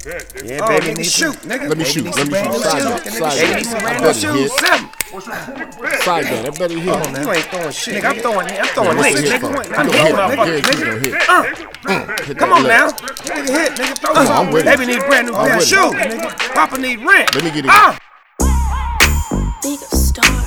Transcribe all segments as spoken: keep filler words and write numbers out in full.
Yeah, oh, baby, nigga, shoot, nigga. Let me shoot. Let me shoot. Side gun. Side gun. Need some brand new shoes. Side gun. That better hit. Oh, you ain't throwing shit, nigga. I'm throwing. I'm throwing licks, nigga. I'm hitting, nigga. Nigga. Come on now, nigga, hit, nigga. Throw something. Baby need a brand new pair of shoes, nigga. Papa need rent. Let me get it. Ah. League of Stars.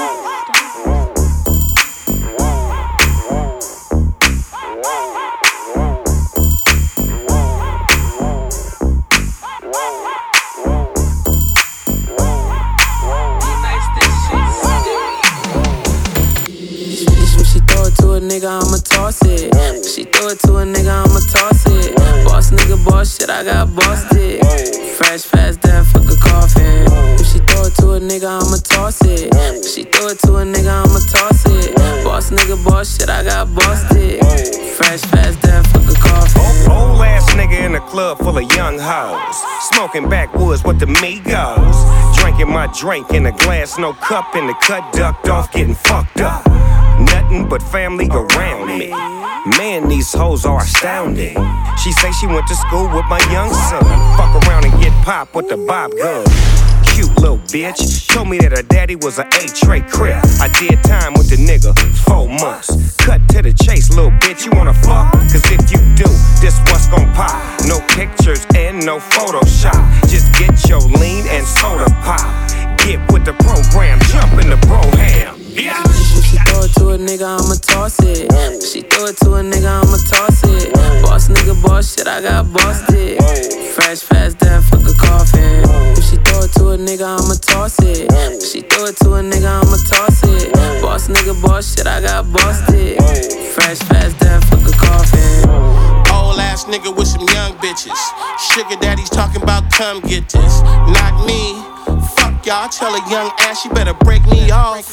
Nigga, I'ma toss it. She throw it to a nigga, I'ma toss it. Boss nigga, boss shit, I got busted. Fresh, fast, death, fuck a coffin. If she throw it to a nigga, I'ma toss it. If she throw it to a nigga, I'ma toss it. Boss nigga, boss shit, I got busted. Fresh, fast, death, fuck a coffin. Old ass nigga in a club full of young hoes, smoking backwoods with the Migos. Drinking my drink in a glass, no cup in the cut, ducked off, getting fucked up. Nothing but family around me. Man, these hoes are astounding. She say she went to school with my young son. Fuck around and get popped with the bob gun. Cute little bitch. Told me that her daddy was an eight-tray crip. I did time with the nigga, four months. Cut to the chase, little bitch, you wanna fuck? Cause if you do, this what's gon' pop. No pictures and no Photoshop. Just get your lean and soda pop. Get with the program, jump in the bro-ham. Yeah. If she throw it to a nigga, I'ma toss it. If she throw it to a nigga, I'ma toss it. Boss nigga, boss shit, I got busted. Fresh, fast, death, fuck a coffin. If she throw it to a nigga, I'ma toss it. If she throw it to a nigga, I'ma toss it. Boss nigga, boss shit, I got busted. Fresh, fast, death, fuck a coffin. Old ass nigga with some young bitches. Sugar daddy's talking about come get this. Not me. Fuck y'all, tell a young ass you better break me off.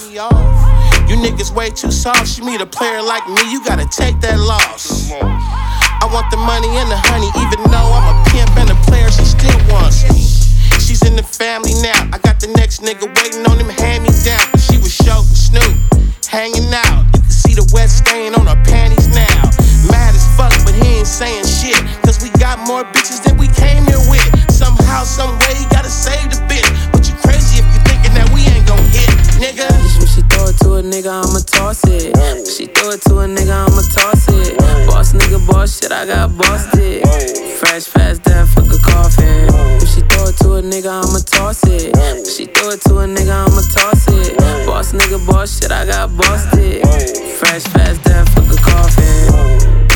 You niggas way too soft. She meet a player like me, you gotta take that loss. I want the money and the honey, even though I'm a pimp and a player, she still wants me. She's in the family now. I got the next nigga waiting on him hand me down. But she was short and Snoop, hanging out. You can see the wet stain on her panties now. Mad as fuck, but he ain't saying shit. Cause we got more bitches than we came here with. Somehow, some way, gotta save the bitch. But you crazy if you thinking that we ain't gon' hit, nigga. If she throw it to a nigga, I'ma toss it. If she throw it to a nigga, I'ma toss it. Boss nigga, boss shit, I got busted. Fresh, fast, death, fuck a coffin. If she throw it to a nigga, I'ma toss it. If she throw it to a nigga, I'ma toss it. Boss nigga, boss shit, I got busted. Fresh, fast, death, fuck a coffin.